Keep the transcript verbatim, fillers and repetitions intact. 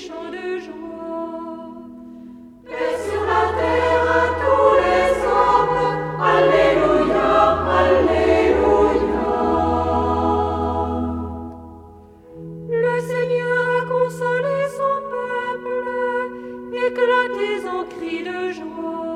chants de joie. Paix sur la terre à tous les hommes. Alléluia, Alléluia. Le Seigneur a consolé son peuple, éclatez en cris de joie.